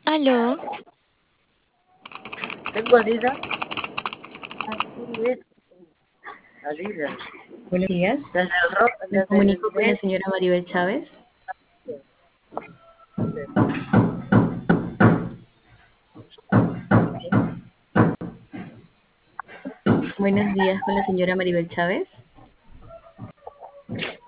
Aló, Tengo Adidas. Así es, Adidas. Buenos días. Las del rock, Me las del comunico con la mes. señora Maribel Chávez. Buenos días con la señora Maribel Chávez.